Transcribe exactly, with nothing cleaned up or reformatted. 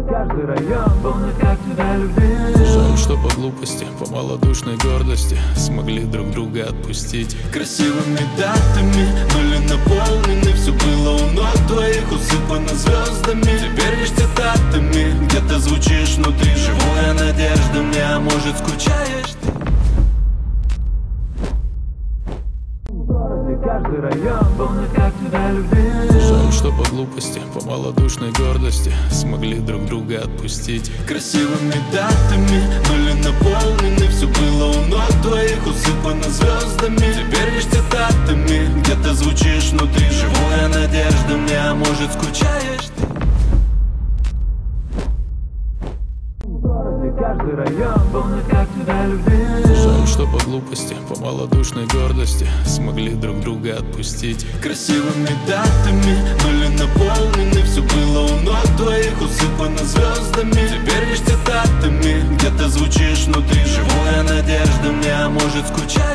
каждый район, помню, как тебя любил. Жаль, что по глупости, по малодушной гордости смогли друг друга отпустить. Красивыми датами, были наполнены, все было у ног твоих, усыпано звездами. Теперь лишь цитатами, где-то звучишь внутри. Живу я надеждами, а может скучаешь ты? В городе каждый район, помню, как тебя любил. Жаль, что по глупости, по малодушной гордости смогли друг друга отпустить. Красивыми датами, были наполнены, все было у ног твоих, усыпано звездами. Теперь лишь цитатами, где-то звучишь внутри. Живу я надеждами, а может скучаешь ты? В городе каждый район, помню, как тебя любил. Жаль, что по глупости, по малодушной гордости смогли друг друга отпустить. Красивыми датами, были наполнены, все было у ног твоих, усыпано звездами. Теперь лишь цитатами, где-то звучишь внутри. Живу я надеждами, а может скучаешь?